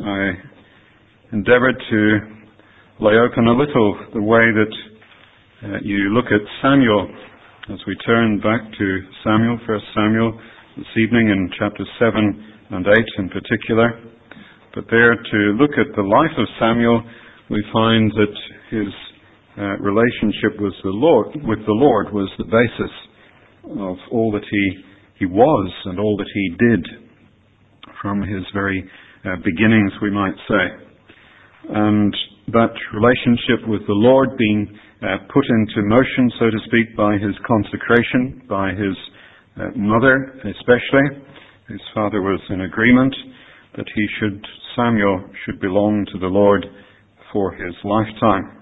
I endeavored to lay open a little the way that you look at Samuel as we turn back to Samuel, 1 Samuel, this evening in chapters 7 and 8 in particular. But there, to look at the life of Samuel, we find that his relationship with the Lord was the basis of all that he was and all that he did from his very beginnings, we might say. And that relationship with the Lord being put into motion, so to speak, by his consecration, by his mother especially. His father was in agreement that Samuel should belong to the Lord for his lifetime.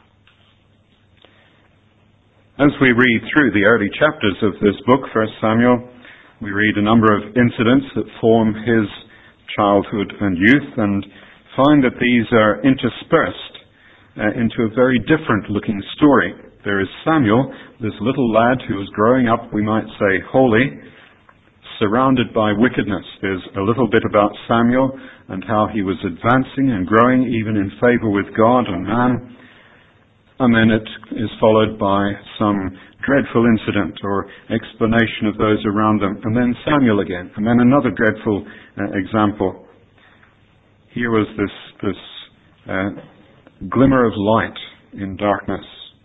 As we read through the early chapters of this book, 1 Samuel, we read a number of incidents that form his childhood and youth, and find that these are interspersed into a very different looking story. There is Samuel, this little lad who was growing up, we might say, holy, surrounded by wickedness. There's a little bit about Samuel and how he was advancing and growing even in favor with God and man. And then it is followed by some dreadful incident or explanation of those around them. And then Samuel again. And then another dreadful example. Here was this glimmer of light in darkness.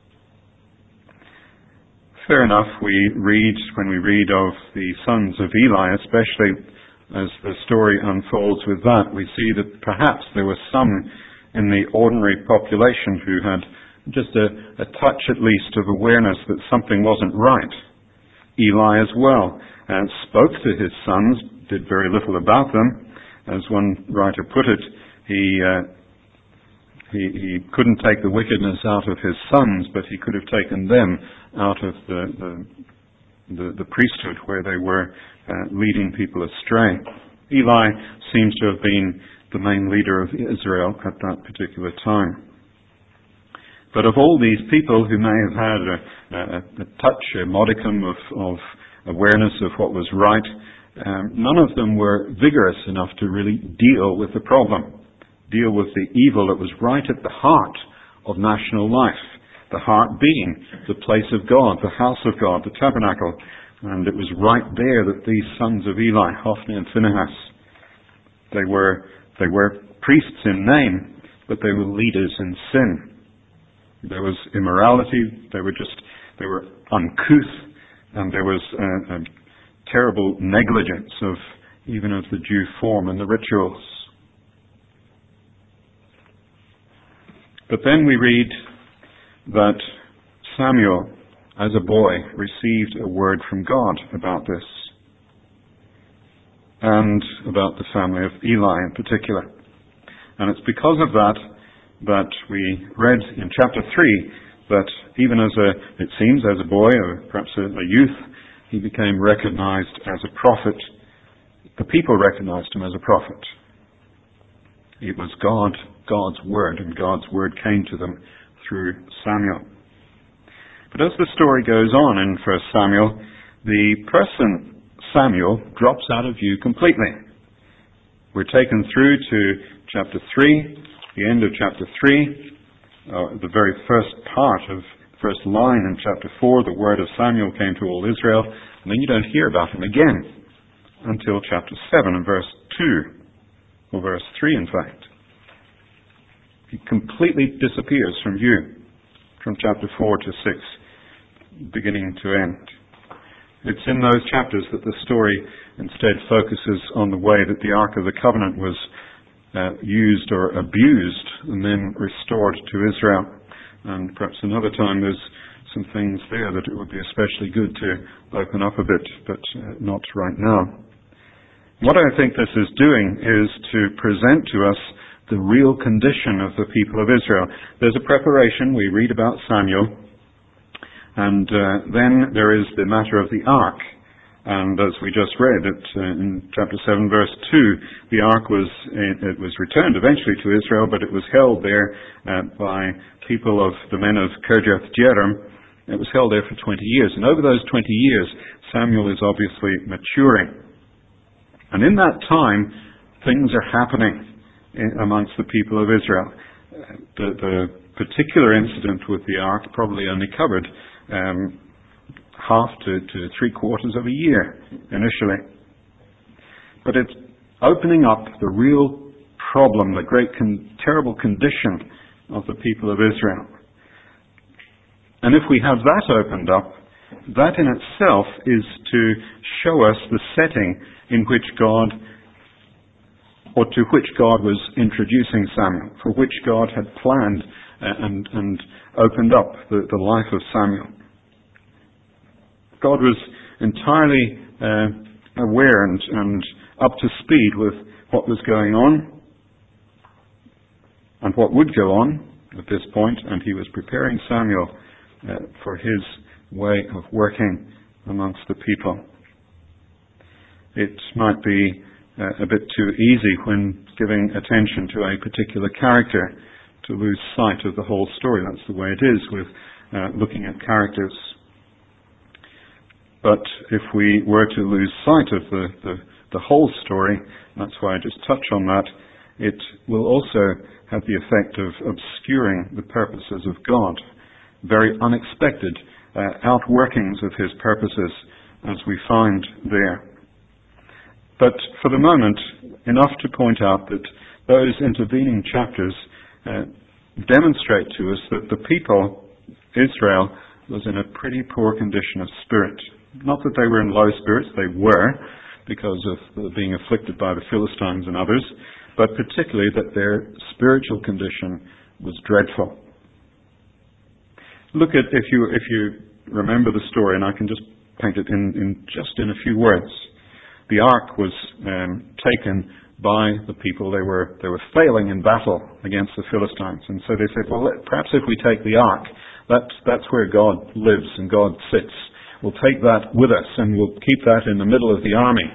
Fair enough, when we read of the sons of Eli, especially as the story unfolds with that, we see that perhaps there were some in the ordinary population who had just a touch at least of awareness that something wasn't right. Eli as well spoke to his sons, did very little about them. As one writer put it, he couldn't take the wickedness out of his sons, but he could have taken them out of the priesthood where they were leading people astray. Eli seems to have been the main leader of Israel at that particular time. But of all these people who may have had a touch, a modicum of awareness of what was right, none of them were vigorous enough to really deal with the problem, deal with the evil that was right at the heart of national life, the heart being the place of God, the house of God, the tabernacle. And it was right there that these sons of Eli, Hophni and Phinehas, they were priests in name, but they were leaders in sin. There was immorality, they were uncouth, and there was a terrible negligence even of the due form and the rituals. But then we read that Samuel, as a boy, received a word from God about this, and about the family of Eli in particular. And it's because of that we read in chapter 3 that even as a boy, or perhaps a youth, he became recognized as a prophet. The people recognized him as a prophet. It was God's word, and God's word came to them through Samuel. But as the story goes on in 1 Samuel, the person Samuel drops out of view completely. We're taken through to chapter 3, the end of chapter 3, the very first part of the first line in chapter 4, the word of Samuel came to all Israel, and then you don't hear about him again until chapter 7 and verse 2, or verse 3 in fact. He completely disappears from view, from chapter 4 to 6, beginning to end. It's in those chapters that the story instead focuses on the way that the Ark of the Covenant was used or abused and then restored to Israel. And perhaps another time there's some things there that it would be especially good to open up a bit, but not right now. What I think this is doing is to present to us the real condition of the people of Israel. There's a preparation, we read about Samuel, and then there is the matter of the ark. And as we just read in chapter 7, verse 2, the ark was returned eventually to Israel, but it was held there by people of the men of Kirjath Jearim. It was held there for 20 years. And over those 20 years, Samuel is obviously maturing. And in that time, things are happening. amongst the people of Israel. The particular incident with the ark probably only covered half to 3/4 of a year initially. But it's opening up the real problem, the great terrible condition of the people of Israel. And if we have that opened up, that in itself is to show us the setting in which God, or to which God was introducing Samuel, for which God had planned and opened up the life of Samuel. God was entirely aware and up to speed with what was going on and what would go on at this point, and he was preparing Samuel for his way of working amongst the people. It might be a bit too easy when giving attention to a particular character to lose sight of the whole story. That's the way it is with looking at characters. But if we were to lose sight of the whole story, that's why I just touch on that, it will also have the effect of obscuring the purposes of God. Very unexpected outworkings of his purposes as we find there. But for the moment, enough to point out that those intervening chapters demonstrate to us that the people, Israel, was in a pretty poor condition of spirit. Not that they were in low spirits, they were, because of being afflicted by the Philistines and others, but particularly that their spiritual condition was dreadful. Look at, if you remember the story, and I can just paint it in a few words. The ark was taken by the people. They were failing in battle against the Philistines, and so they said, well, perhaps if we take the ark, that's where God lives and God sits. We'll take that with us and we'll keep that in the middle of the army.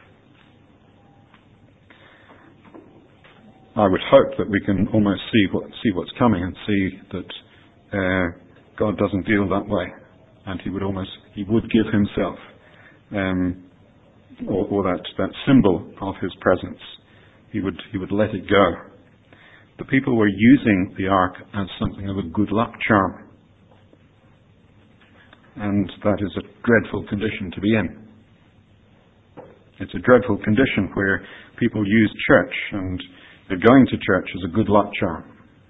I would hope that we can almost see what's coming and see that God doesn't deal that way, and He would give Himself, or that symbol of His presence. He would let it go. The people were using the ark as something of a good luck charm, and that is a dreadful condition to be in. It's a dreadful condition where people use church and going to church as a good luck charm.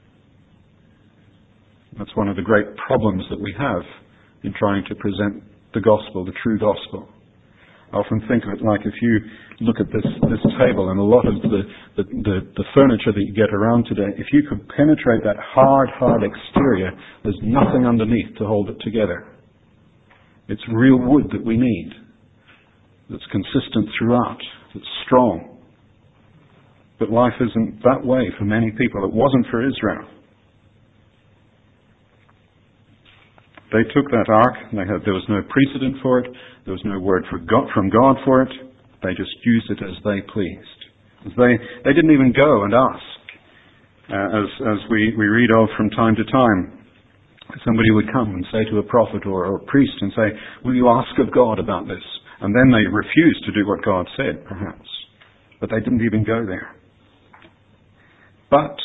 That's one of the great problems that we have in trying to present the gospel, the true gospel. I often think of it like if you look at this table and a lot of the furniture that you get around today, if you could penetrate that hard exterior, there's nothing underneath to hold it together. It's real wood that we need, that's consistent throughout, that's strong. But life isn't that way for many people. It wasn't for Israel. They took that ark, and there was no precedent for it, there was no word from God for it, they just used it as they pleased. They didn't even go and ask. As we read of from time to time, somebody would come and say to a prophet or a priest and say, will you ask of God about this? And then they refused to do what God said, perhaps. But they didn't even go there. But,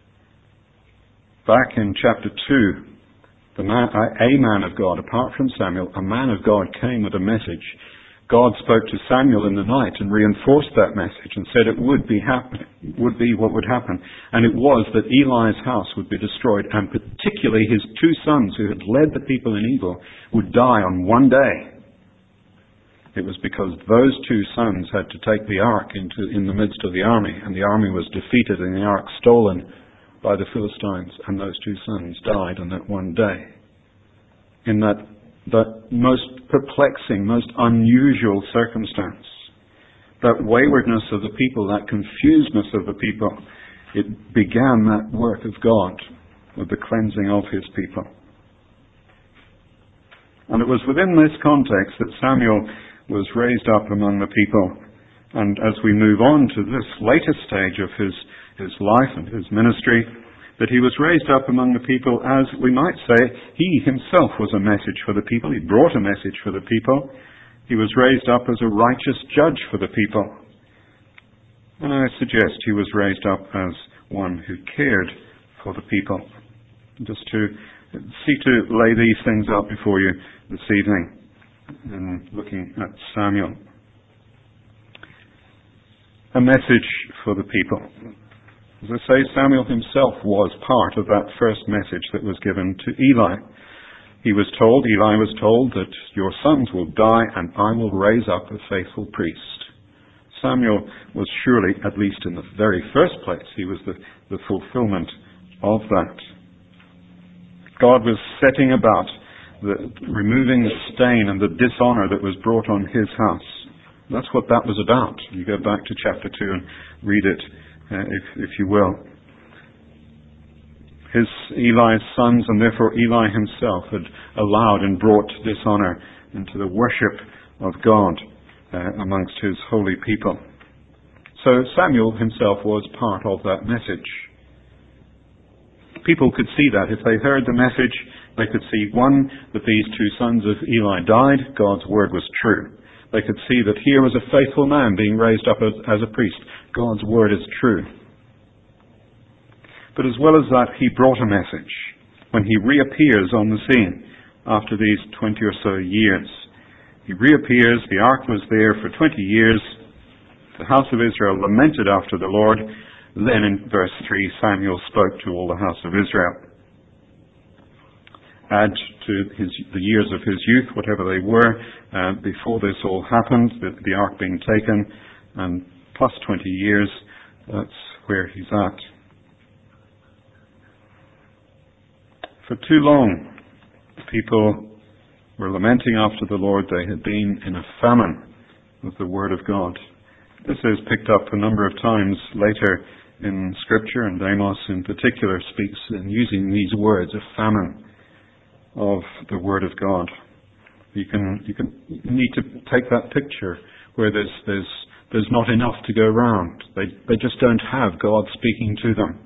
back in chapter 2, a man of God, apart from Samuel, a man of God came with a message. God spoke to Samuel in the night and reinforced that message and said it would be what would happen. And it was that Eli's house would be destroyed, and particularly his 2 sons who had led the people in evil would die on one day. It was because those 2 sons had to take the ark in the midst of the army, and the army was defeated and the ark stolen by the Philistines, and those 2 sons died on that one day. In that most perplexing, most unusual circumstance, that waywardness of the people, that confusedness of the people, it began that work of God with the cleansing of His people. And it was within this context that Samuel was raised up among the people. And as we move on to this later stage of his life and his ministry, that he was raised up among the people as, we might say, he himself was a message for the people. He brought a message for the people. He was raised up as a righteous judge for the people. And I suggest he was raised up as one who cared for the people. Just to seek to lay these things out before you this evening in looking at Samuel. A message for the people. As I say, Samuel himself was part of that first message that was given to Eli. Eli was told that your sons will die and I will raise up a faithful priest. Samuel was surely, at least in the very first place, he was the fulfillment of that. God was setting about removing the stain and the dishonor that was brought on his house. That's what that was about. You go back to chapter 2 and read it, if you will. Eli's sons, and therefore Eli himself, had allowed and brought dishonor into the worship of God amongst his holy people. So Samuel himself was part of that message. People could see that. If they heard the message, they could see, one, that these two sons of Eli died. God's word was true. They could see that here was a faithful man being raised up as a priest. God's word is true. But as well as that, he brought a message. When he reappears on the scene after these 20 or so years, he reappears, the ark was there for 20 years, the house of Israel lamented after the Lord. Then in verse 3, Samuel spoke to all the house of Israel. Add to the years of his youth, whatever they were, before this all happened, the ark being taken, and plus 20 years, that's where he's at. For too long, people were lamenting after the Lord. They had been in a famine of the Word of God. This is picked up a number of times later in Scripture, and Amos in particular speaks in using these words, a famine of the Word of God. You need to take that picture where there's not enough to go round. They just don't have God speaking to them.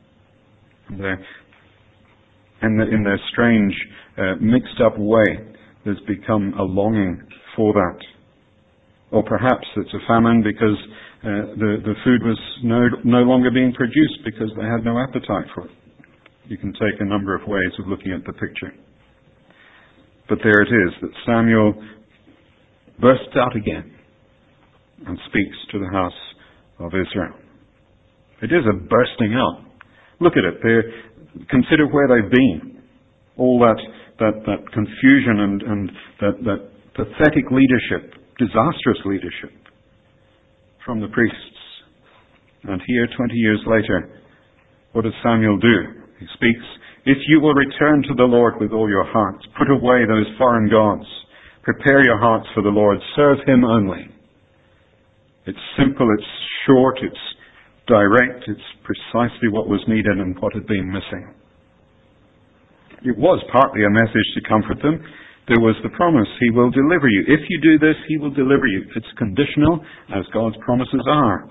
In their strange, mixed up way, there's become a longing for that. Or perhaps it's a famine because the food was no longer being produced because they had no appetite for it. You can take a number of ways of looking at the picture. But there it is, that Samuel bursts out again and speaks to the house of Israel. It is a bursting out. Look at it. Consider where they've been. All that confusion and that pathetic leadership, disastrous leadership from the priests. And here, 20 years later, what does Samuel do? He speaks, "If you will return to the Lord with all your hearts, put away those foreign gods, prepare your hearts for the Lord, serve Him only." It's simple, it's short, it's direct, it's precisely what was needed and what had been missing. It was partly a message to comfort them. There was the promise, He will deliver you. If you do this, He will deliver you. It's conditional, as God's promises are.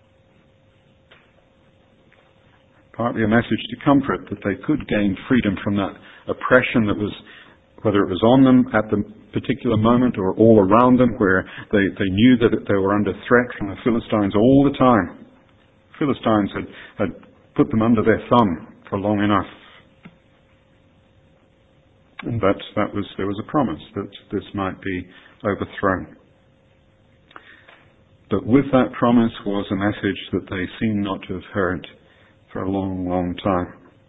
Partly a message to comfort, that they could gain freedom from that oppression that was, whether it was on them at the particular moment or all around them, where they knew that they were under threat from the Philistines all the time. Philistines had put them under their thumb for long enough. And there was a promise that this might be overthrown. But with that promise was a message that they seemed not to have heard for a long, long time.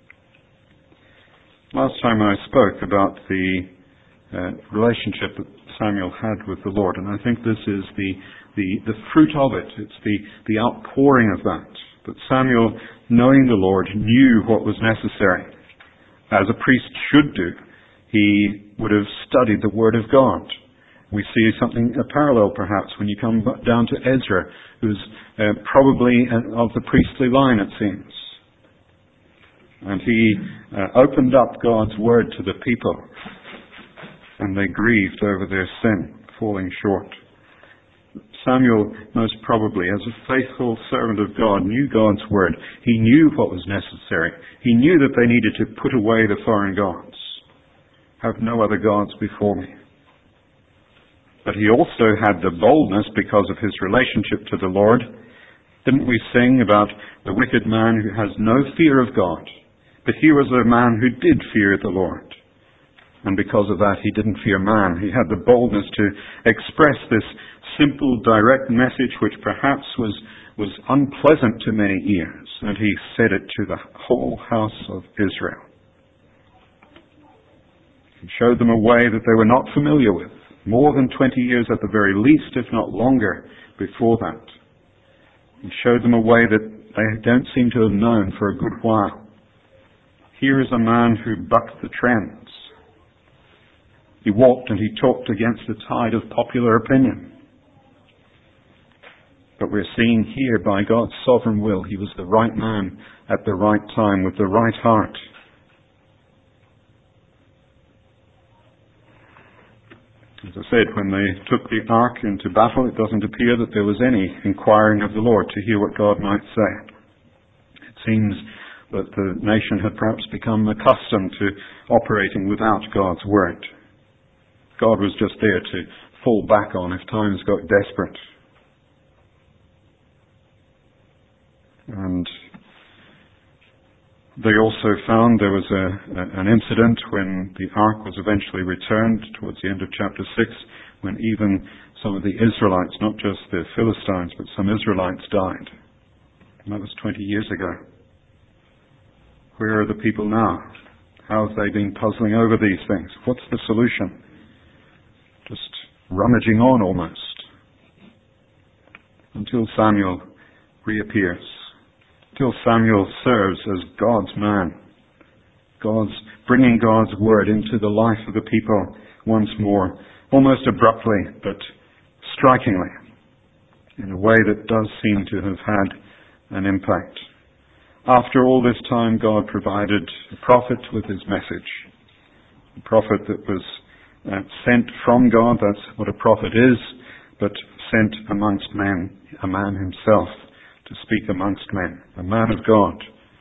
Last time I spoke about the relationship that Samuel had with the Lord, and I think this is the fruit of it. It's the outpouring of that. That Samuel, knowing the Lord, knew what was necessary, as a priest should do. He would have studied the Word of God. We see a parallel perhaps when you come down to Ezra, who's probably of the priestly line, it seems. And he opened up God's Word to the people, and they grieved over their sin, falling short. Samuel, most probably, as a faithful servant of God, knew God's Word. He knew what was necessary. He knew that they needed to put away the foreign gods. Have no other gods before me. But he also had the boldness, because of his relationship to the Lord, Didn't we sing about the wicked man who has no fear of God? But he was a man who did fear the Lord. And because of that, he didn't fear man. He had the boldness to express this simple, direct message which perhaps was unpleasant to many ears. And he said it to the whole house of Israel. He showed them a way that they were not familiar with. More than 20 years at the very least, if not longer, before that. He showed them a way that they don't seem to have known for a good while. Here is a man who bucked the trends. He walked and he talked against the tide of popular opinion. But we're seeing here, by God's sovereign will, he was the right man at the right time with the right heart. As I said, when they took the ark into battle, it doesn't appear that there was any inquiring of the Lord to hear what God might say. It seems that the nation had perhaps become accustomed to operating without God's word. God was just there to fall back on if times got desperate. And they also found there was an incident when the ark was eventually returned towards the end of chapter 6, when even some of the Israelites, not just the Philistines, but some Israelites died. And that was 20 years ago. Where are the people now? How have they been puzzling over these things? What's the solution? Just rummaging on almost. Until Samuel reappears. Until Samuel serves as God's man. Bringing God's word into the life of the people once more. Almost abruptly, but strikingly. In a way that does seem to have had an impact. After all this time, God provided a prophet with his message. A prophet that was sent from God, that's what a prophet is, but sent amongst men, a man himself to speak amongst men, a man of God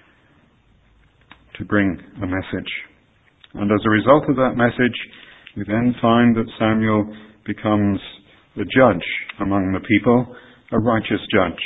to bring a message. And as a result of that message, we then find that Samuel becomes the judge among the people, a righteous judge.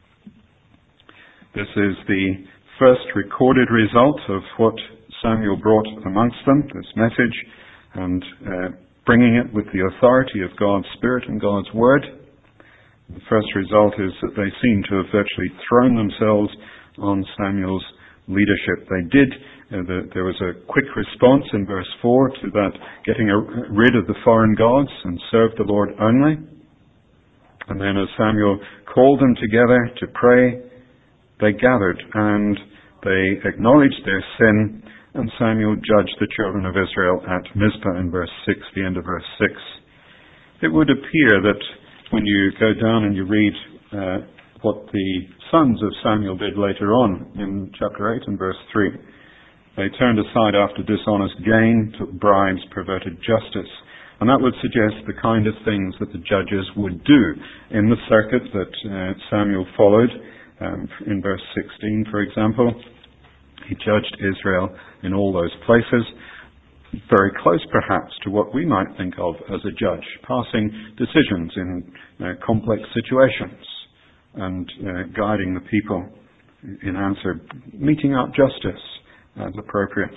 This is the first recorded result of what Samuel brought amongst them, this message, and bringing it with the authority of God's Spirit and God's Word. The first result is that they seem to have virtually thrown themselves on Samuel's leadership. They did. There was a quick response in verse 4 to that, getting rid of the foreign gods and serve the Lord only. And then as Samuel called them together to pray, they gathered and they acknowledged their sin, and Samuel judged the children of Israel at Mizpah in verse 6, the end of verse 6. It would appear that when you go down and you read what the sons of Samuel did later on in chapter 8 and verse 3, they turned aside after dishonest gain, took bribes, perverted justice. And that would suggest the kind of things that the judges would do in the circuit that Samuel followed. In verse 16, for example, he judged Israel in all those places, very close perhaps to what we might think of as a judge, passing decisions in complex situations and guiding the people in answer, meting out justice as appropriate.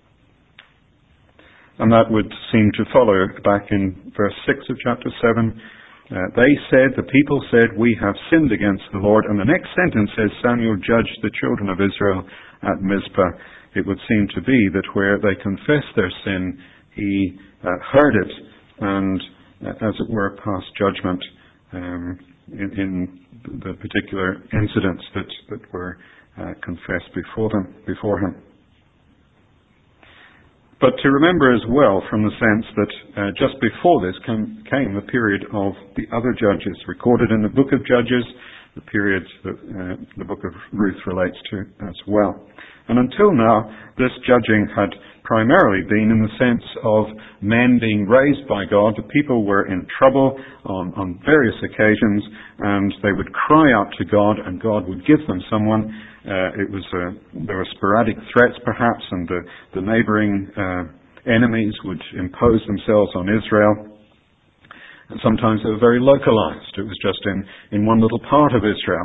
And that would seem to follow back in verse 6 of chapter 7. The people said, we have sinned against the Lord. And the next sentence says, Samuel judged the children of Israel at Mizpah. It would seem to be that where they confessed their sin, he heard it and, as it were, passed judgment in the particular incidents that were confessed before him. But to remember as well from the sense that just before this came the period of the other judges recorded in the book of Judges, the period that the book of Ruth relates to as well. And until now, this judging had primarily been in the sense of men being raised by God. The people were in trouble on various occasions, and they would cry out to God, and God would give them someone. There were sporadic threats, perhaps, and the neighboring enemies would impose themselves on Israel. And sometimes they were very localized. It was just in one little part of Israel.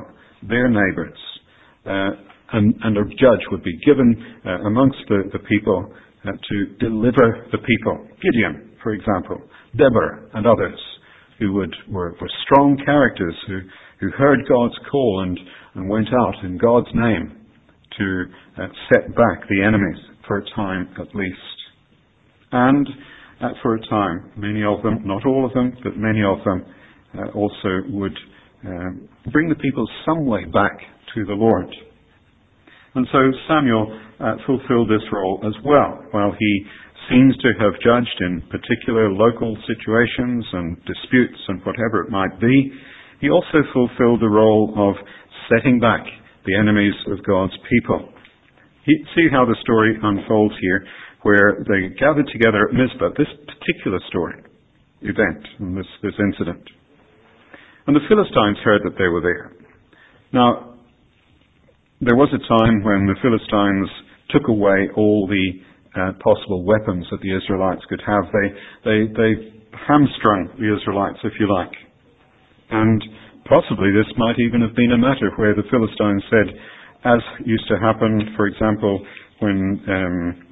their neighbours. And a judge would be given amongst the people to deliver the people. Gideon, for example, Deborah and others who were strong characters who heard God's call and went out in God's name to set back the enemies for a time at least. And for a time, many of them, not all of them, but many of them also would bring the people some way back to the Lord. And so Samuel fulfilled this role as well. While he seems to have judged in particular local situations and disputes and whatever it might be, he also fulfilled the role of setting back the enemies of God's people. See how the story unfolds here, where they gathered together at Mizpah, this particular event, and this incident. And the Philistines heard that they were there. Now, there was a time when the Philistines took away all the possible weapons that the Israelites could have. They hamstrung the Israelites, if you like. And possibly this might even have been a matter where the Philistines said, as used to happen, for example, when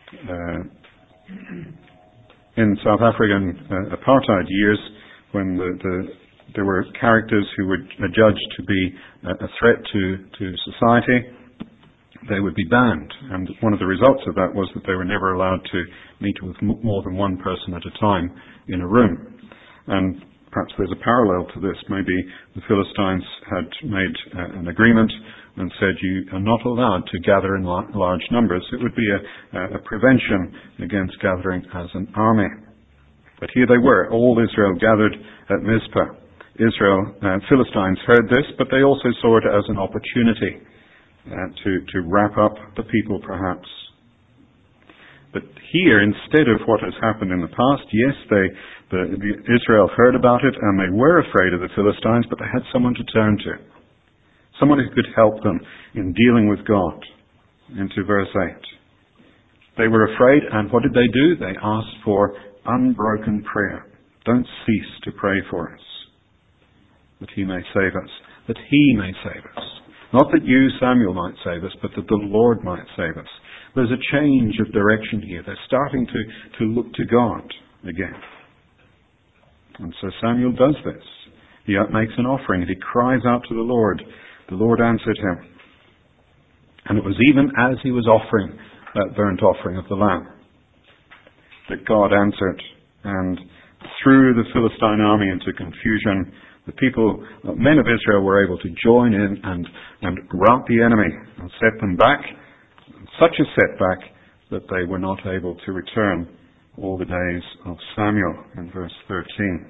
in South African apartheid years, when there were characters who were judged to be a threat to society, they would be banned. And one of the results of that was that they were never allowed to meet with more than one person at a time in a room. And perhaps there's a parallel to this. Maybe the Philistines had made an agreement and said you are not allowed to gather in large numbers. It would be a prevention against gathering as an army. But here they were, all Israel gathered at Mizpah. Philistines heard this, but they also saw it as an opportunity to wrap up the people perhaps. But here, instead of what has happened in the past, yes, Israel heard about it and they were afraid of the Philistines, but they had someone to turn to. Someone who could help them in dealing with God. Into verse 8. They were afraid, and what did they do? They asked for unbroken prayer. Don't cease to pray for us, that He may save us. That He may save us. Not that you, Samuel, might save us, but that the Lord might save us. There's a change of direction here. They're starting to look to God again. And so Samuel does this. He makes an offering and he cries out to the Lord. The Lord answered him. And it was even as he was offering that burnt offering of the lamb that God answered and threw the Philistine army into confusion. The people, men of Israel, were able to join in and rout the enemy and set them back. Such a setback that they were not able to return all the days of Samuel in verse 13.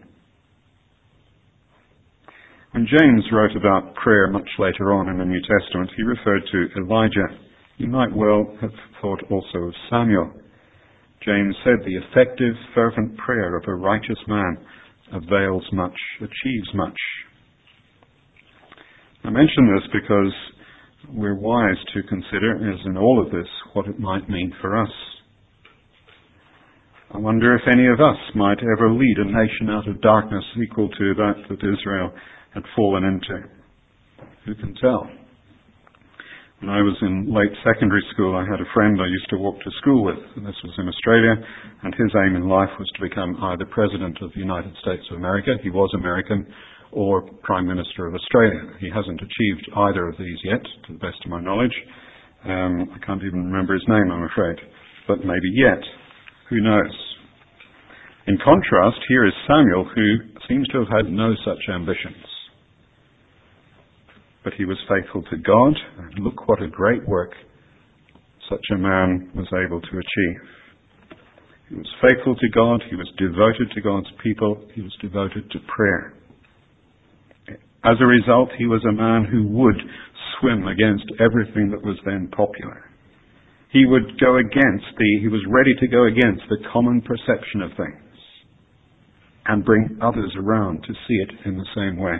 When James wrote about prayer much later on in the New Testament, he referred to Elijah. You might well have thought also of Samuel. James said, the effective, fervent prayer of a righteous man avails much, achieves much. I mention this because we're wise to consider, as in all of this, what it might mean for us. I wonder if any of us might ever lead a nation out of darkness equal to that Israel had fallen into. Who can tell? When I was in late secondary school, I had a friend I used to walk to school with, and this was in Australia, and his aim in life was to become either President of the United States of America, he was American, or Prime Minister of Australia. He hasn't achieved either of these yet, to the best of my knowledge. I can't even remember his name, I'm afraid. But maybe yet. Who knows? In contrast, here is Samuel, who seems to have had no such ambitions. But he was faithful to God, and look what a great work such a man was able to achieve. He was faithful to God, he was devoted to God's people, he was devoted to prayer. As a result, he was a man who would swim against everything that was then popular. He was ready to go against the common perception of things and bring others around to see it in the same way.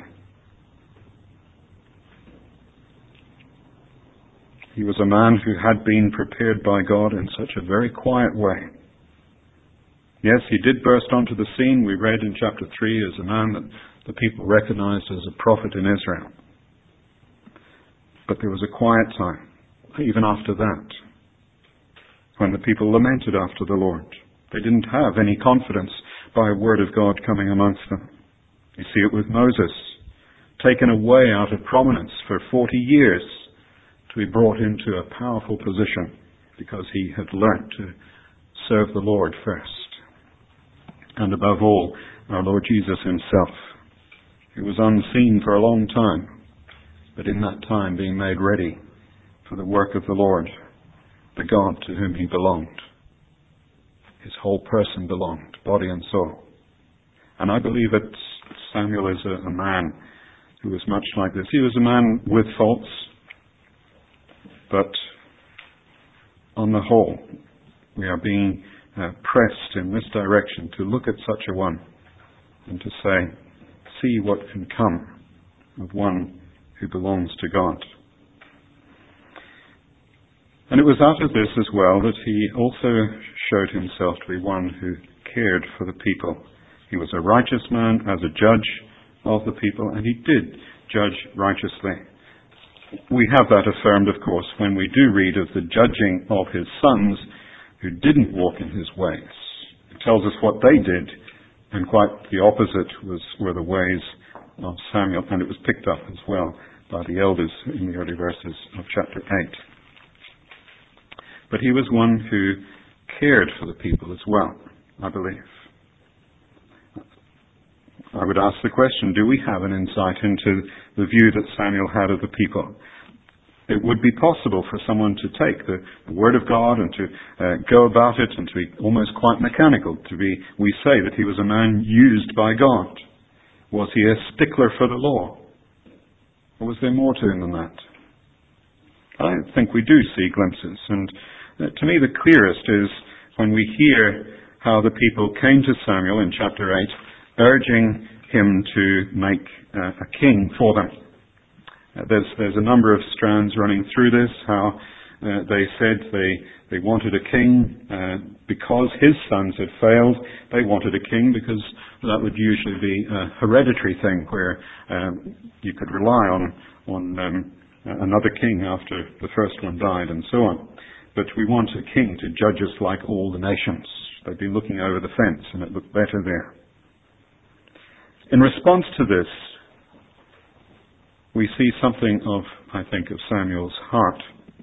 He was a man who had been prepared by God in such a very quiet way. Yes, he did burst onto the scene, we read in chapter 3, as a man that the people recognized as a prophet in Israel. But there was a quiet time, even after that, when the people lamented after the Lord. They didn't have any confidence by a word of God coming amongst them. You see it with Moses, taken away out of prominence for 40 years to be brought into a powerful position because he had learnt to serve the Lord first. And above all, our Lord Jesus himself, who was unseen for a long time, but in that time being made ready for the work of the Lord, the God to whom he belonged. His whole person belonged, body and soul. And I believe that Samuel is a man who was much like this. He was a man with faults, but on the whole, we are being pressed in this direction to look at such a one and to say, see what can come of one who belongs to God. And it was out of this as well that he also showed himself to be one who cared for the people. He was a righteous man as a judge of the people, and he did judge righteously. We have that affirmed, of course, when we do read of the judging of his sons who didn't walk in his ways. It tells us what they did, and quite the opposite were the ways of Samuel, and it was picked up as well by the elders in the early verses of chapter 8. But he was one who cared for the people as well, I believe. I would ask the question, do we have an insight into the view that Samuel had of the people? It would be possible for someone to take the Word of God and to go about it and to be almost quite mechanical. We say that he was a man used by God. Was he a stickler for the law? Or was there more to him than that? I think we do see glimpses, and to me the clearest is when we hear how the people came to Samuel in chapter 8, urging him to make a king for them. There's a number of strands running through this, how they said they wanted a king because his sons had failed. They wanted a king because that would usually be a hereditary thing where you could rely on another king after the first one died and so on. But we want a king to judge us like all the nations. They'd be looking over the fence and it looked better there. In response to this, we see something of, I think, of Samuel's heart.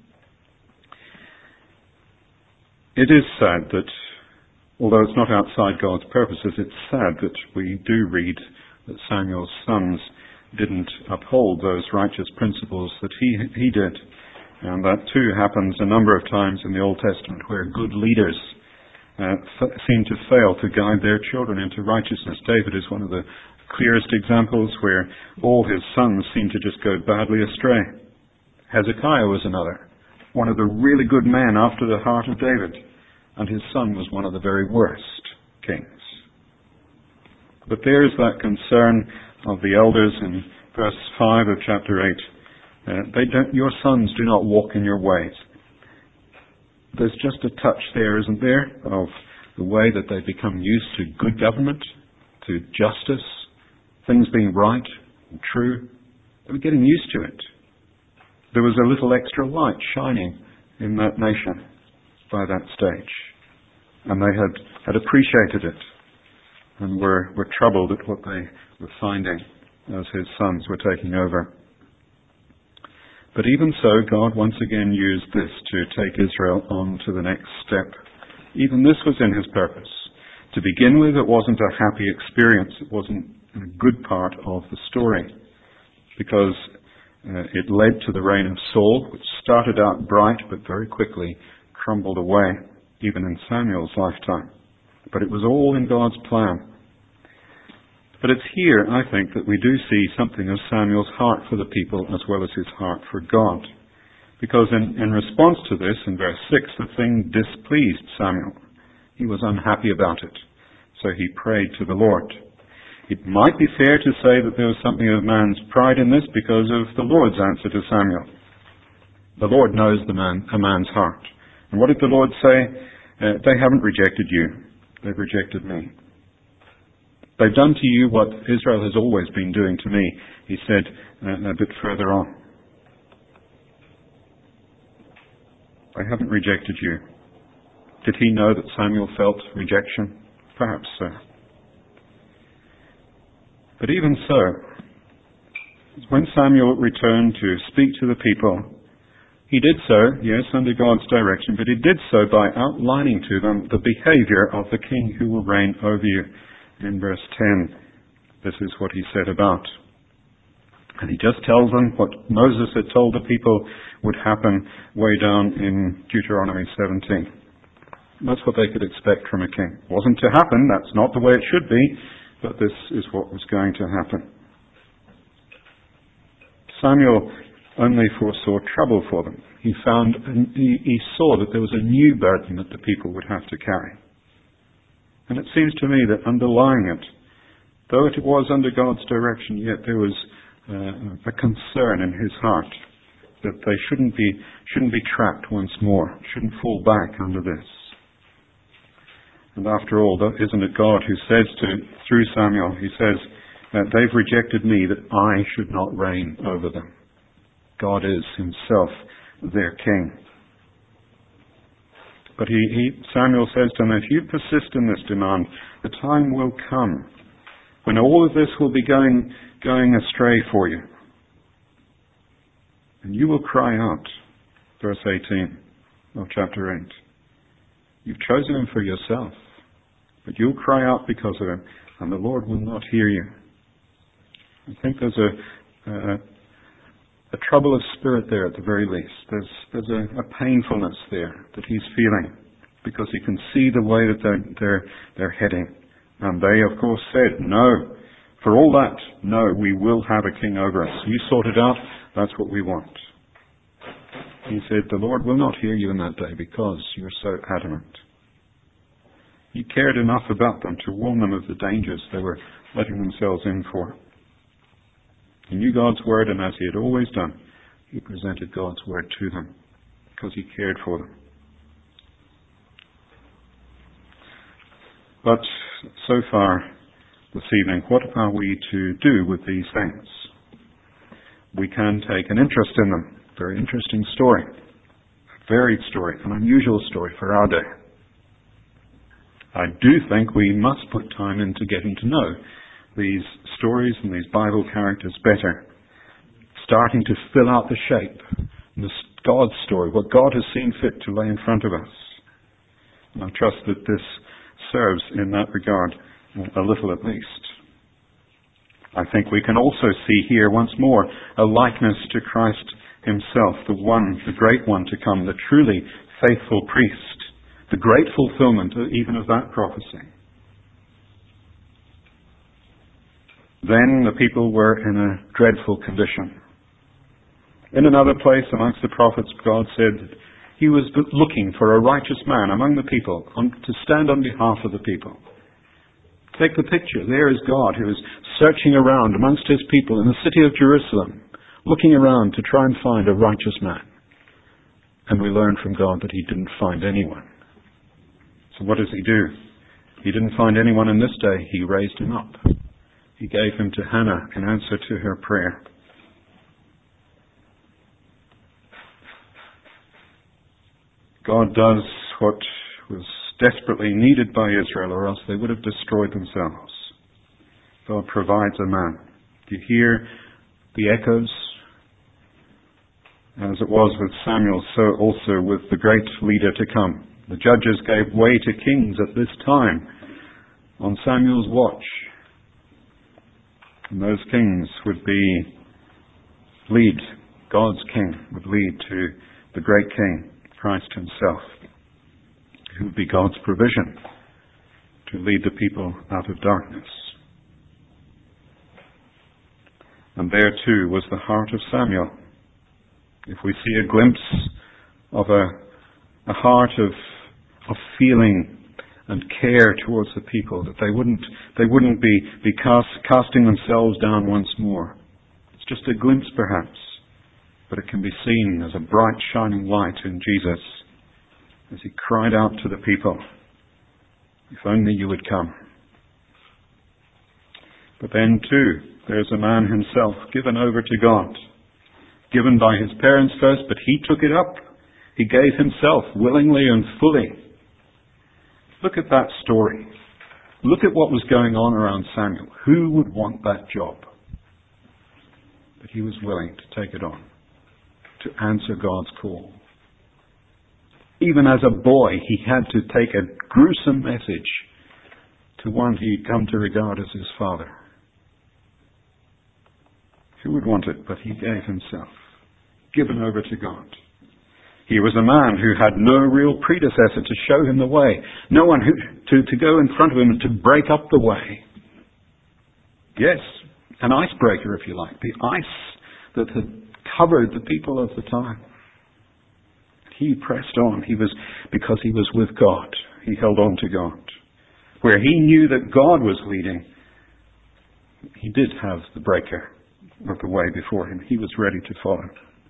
It is sad that, although it's not outside God's purposes, it's sad that we do read that Samuel's sons didn't uphold those righteous principles that he did. And that too happens a number of times in the Old Testament where good leaders seem to fail to guide their children into righteousness. David is one of the clearest examples where all his sons seem to just go badly astray. Hezekiah was another, one of the really good men after the heart of David, and his son was one of the very worst kings. But there is that concern of the elders in verse 5 of chapter 8. Your sons do not walk in your ways. There's just a touch there, isn't there, of the way that they become used to good government, to justice, things being right and true. They were getting used to it. There was a little extra light shining in that nation by that stage. And they had appreciated it and were troubled at what they were finding as his sons were taking over. But even so, God once again used this to take Israel on to the next step. Even this was in his purpose. To begin with, it wasn't a happy experience. It wasn't a good part of the story, because it led to the reign of Saul, which started out bright but very quickly crumbled away, even in Samuel's lifetime. But it was all in God's plan. But it's here, I think, that we do see something of Samuel's heart for the people as well as his heart for God. Because in response to this, in verse 6, the thing displeased Samuel. He was unhappy about it. So he prayed to the Lord. It might be fair to say that there was something of man's pride in this because of the Lord's answer to Samuel. The Lord knows a man's heart. And what did the Lord say? They haven't rejected you. They've rejected me. They've done to you what Israel has always been doing to me, he said a bit further on. I haven't rejected you. Did he know that Samuel felt rejection? Perhaps so. But even so, when Samuel returned to speak to the people, he did so, yes, under God's direction, but he did so by outlining to them the behavior of the king who will reign over you. In verse 10, this is what he said about. And he just tells them what Moses had told the people would happen way down in Deuteronomy 17. That's what they could expect from a king. It wasn't to happen, that's not the way it should be, but this is what was going to happen. Samuel only foresaw trouble for them. He saw that there was a new burden that the people would have to carry. And it seems to me that underlying it, though it was under God's direction, yet there was a concern in his heart that they shouldn't be trapped once more, shouldn't fall back under this. And after all, isn't it God who says through Samuel, he says, they've rejected me that I should not reign over them. God is himself their king. But Samuel says to them, if you persist in this demand, the time will come when all of this will be going astray for you. And you will cry out, verse 18 of chapter 8. You've chosen him for yourself, but you'll cry out because of him, and the Lord will not hear you. I think there's a trouble of spirit there at the very least. There's a painfulness there that he's feeling because he can see the way that they're heading. And they, of course, said, no. For all that, no, we will have a king over us. You sort it out, that's what we want. He said, the Lord will not hear you in that day because you're so adamant. He cared enough about them to warn them of the dangers they were letting themselves in for. He knew God's word, and as he had always done, he presented God's word to them because he cared for them. But so far this evening, what are we to do with these things? We can take an interest in them. Very interesting story. A varied story, an unusual story for our day. I do think we must put time into getting to know these stories and these Bible characters better, starting to fill out the shape, God's story, what God has seen fit to lay in front of us. And I trust that this serves in that regard a little at least. I think we can also see here once more a likeness to Christ himself, the great one to come, the truly faithful priest, the great fulfillment even of that prophecy. Then the people were in a dreadful condition. In another place amongst the prophets, God said he was looking for a righteous man among the people to stand on behalf of the people. Take the picture. There is God who is searching around amongst his people in the city of Jerusalem, looking around to try and find a righteous man. And we learn from God that he didn't find anyone. So what does he do? He didn't find anyone in this day. He raised him up. He gave him to Hannah in answer to her prayer. God does what was desperately needed by Israel, or else they would have destroyed themselves. God provides a man. Do you hear the echoes? As it was with Samuel, so also with the great leader to come. The judges gave way to kings at this time on Samuel's watch. And those kings would lead, God's king would lead to the great king, Christ himself, who would be God's provision to lead the people out of darkness. And there too was the heart of Samuel. If we see a glimpse of a heart of feeling and care towards the people, that they wouldn't be casting themselves down once more. It's just a glimpse perhaps, but it can be seen as a bright shining light in Jesus as he cried out to the people, if only you would come. But then too, there's a man himself given over to God, given by his parents first, but he took it up He gave himself willingly and fully. Look at that story. Look at what was going on around Samuel. Who would want that job? But he was willing to take it on, to answer God's call. Even as a boy, he had to take a gruesome message to one he'd come to regard as his father. Who would want it? But he gave himself, given over to God. He was a man who had no real predecessor to show him the way. No one to go in front of him and to break up the way. Yes, an icebreaker, if you like. The ice that had covered the people of the time. He pressed on. Because he was with God. He held on to God. Where he knew that God was leading, he did have the breaker of the way before him. He was ready to follow.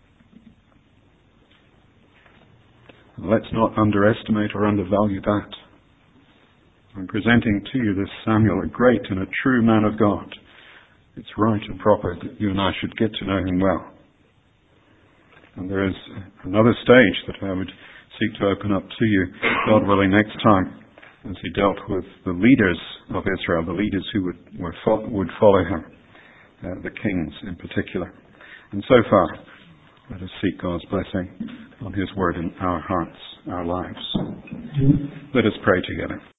Let's not underestimate or undervalue that. I'm presenting to you this Samuel, a great and a true man of God. It's right and proper that you and I should get to know him well. And there is another stage that I would seek to open up to you, God willing, next time, as he dealt with the leaders of Israel, the leaders who would follow him, the kings in particular. And so far, let us seek God's blessing on his word in our hearts, our lives. Let us pray together.